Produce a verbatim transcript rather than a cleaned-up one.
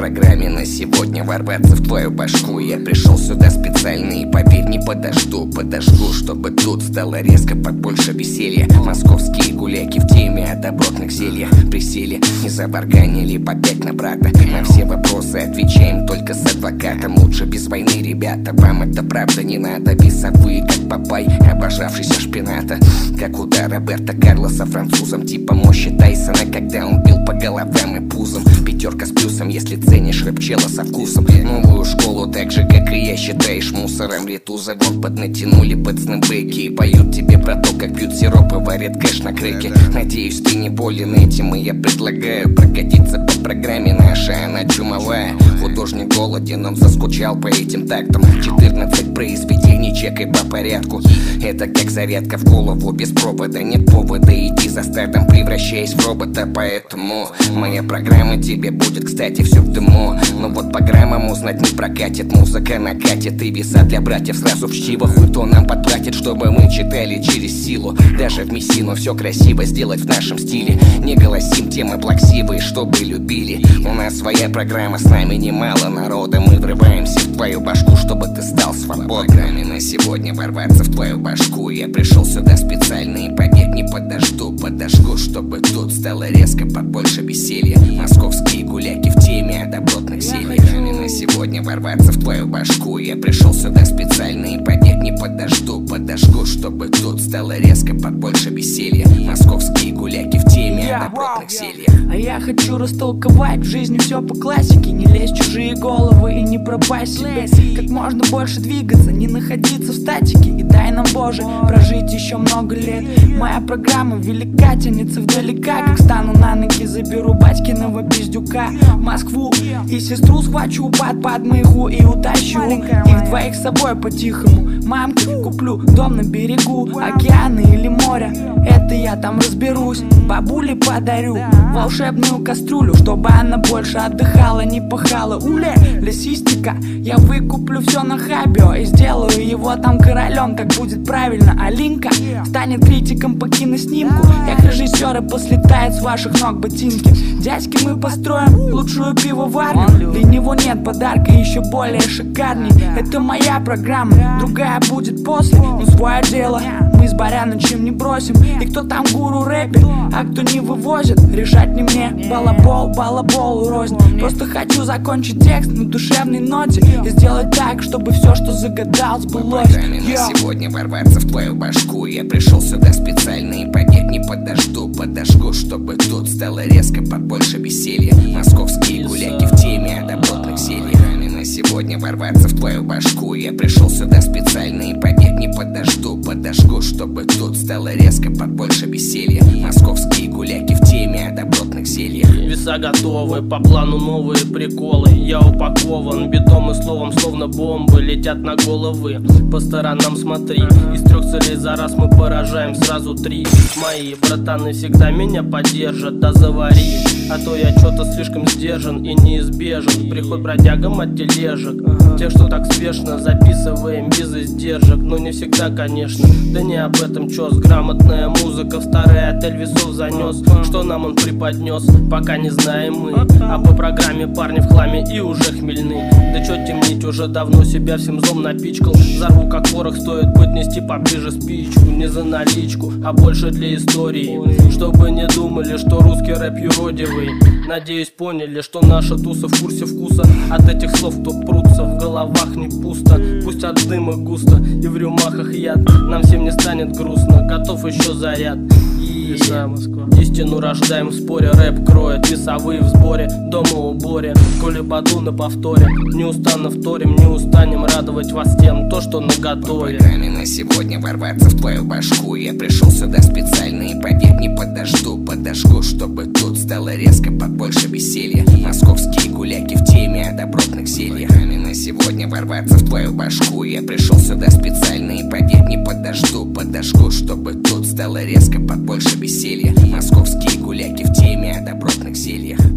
программе на сегодня ворваться в твою башку. Я пришел сюда специально и, поверь, не подожду. Подожгу, чтобы тут стало резко побольше веселья. Московские гуляки в теме, о добротных зельях присели, не заварганили по пять на брата. На все вопросы отвечаем только с адвокатом. Лучше без войны, ребята, вам это правда не надо. Весовые, как Папай, обожавшийся шпината. Как удар Роберто Карлоса французом, типа мощи Тайсона, когда он бил по головам и пузом. Пятерка с плюсом, если ценишь рэп-чела со вкусом. Новую школу, так же как и я, считаешь мусором. Ритуза вот поднатянули пацаны бэки и поют тебе про то, как пьют сироп и варят кэш на креке. Надеюсь, ты не болен этим, и я предлагаю прокатиться по программе наша, она чумовая. Художник голоден, он заскучал по этим тактам. четырнадцать произведений, чекай по порядку. Это как зарядка в голову без провода. Нет повода идти за стадом, превращаясь в робота. Поэтому моя программа тебе будет, кстати, все в дыму. Но вот по граммам узнать не прокатит. Музыка накатит и веса для братьев сразу в чтиво. Хуй кто нам подплатит, чтобы мы читали через силу. Даже в мессину все красиво сделать в нашем стиле. Не голосим темы плаксивые, чтобы любили. У нас своя программа, с нами немало народа. Мы врываемся в твою башку, чтобы ты стал свободным. На сегодня ворваться в твою башку. Я пришел сюда специально и, поверь, не подожду. Подожгу, чтобы тут стало резко побольше веселья. Московские гуляки в теме, о добротных зельях. На сегодня ворваться в твою башку. Я пришел сюда специально и, поверь, не подожду. Подожгу, чтобы тут стало резко побольше веселья. Московские гуляки в теме, о добротных зельях. А я хочу растолковать в жизни все по классике. Не лезь в чужие головы и не пропасть себе. Как можно больше двигаться, не находиться в статике. И дай нам, Боже, прожить еще много лет. Моя программа велика, тянется вдалека. Как стану на ноги, заберу батькиного пиздюка в Москву. И сестру схвачу под подмыху и утащу их двоих с собой по-тихому. Мамке куплю дом на берегу океана или моря. Это я там разберусь. Бабуле подарю волшебную кастрюлю, чтобы она больше отдыхала, не пахала. Уле, лесистика, я выкуплю все на хабио и сделаю его там королем, как будет правильно. Алинка станет критиком по киноснимку. Как режиссеры послетают с ваших ног ботинки. Дядьки, мы построим лучшую пивоварню. Для него нет подарка еще более шикарней. Это моя программа, другая будет после. Но свое дело мы с Барянычем не бросим. И кто там гуру рэпит, а кто не вывозит, решать не мне. Балабол, балабол рознь. Просто хочу закончить текст на душевной ноте и сделать так, чтобы все, что загадал, сбылось. На сегодня ворваться в твою башку. Я пришел сюда специально и, поверь, не подожду. Подожгу, чтобы тут стало резко побольше веселья. Московские гуляки в теме, о добротных зельях. На сегодня ворваться в твою башку. Я пришел сюда специально и, поверь, не подожду. Подожгу, чтобы тут стало резко побольше веселья. Московские гуляки в теме, о добротных зельях. Веса готовы, по плану новые приколы. Я упакован битом и словом, словно бомбы летят на головы. По сторонам смотри, из трех целей за раз мы поражаем сразу три. Мои братаны всегда меня поддержат, да завари. А то я что-то слишком сдержан и неизбежен приход бродягам от тележек. Тех, что так спешно записываем без издержек. Но не всегда, конечно, да не об этом чёс. Грамотная музыка в старый отель весов занес. Что нам он преподнес, пока не знаем мы. А по программе парни в хламе и уже хмельны. Да чё темнить, уже давно себя всем злом напичкал. Взорву как порох, стоит поднести поближе спичку. Не за наличку, а больше для истории. Чтобы не думали, что русский рэп юродивый. Надеюсь, поняли, что наша туса в курсе вкуса. От этих слов, кто прутся, в головах не пусто. Пусть от дыма густо и в рюмахах яд. Нам всем не станет грустно, готов еще заряд. И истину рождаем в споре. Рэп кроет весовые в сборе. Дома уборе, коли поду на повторе. Неустанно вторим, не устанем радовать вас тем, то, что наготове. По программе на сегодня ворваться в твою башку. Я пришел сюда специально и, поверь, не подожду. Подожгу, чтобы тут стало резко побольше веселья. Московские гуляки в теме, о добротных зельях. На сегодня ворваться в твою башку. Я пришел сюда специально и, поверь, не подожду. Подожгу, чтобы тут стало резко побольше веселья. Московские гуляки в теме, о добротных зельях.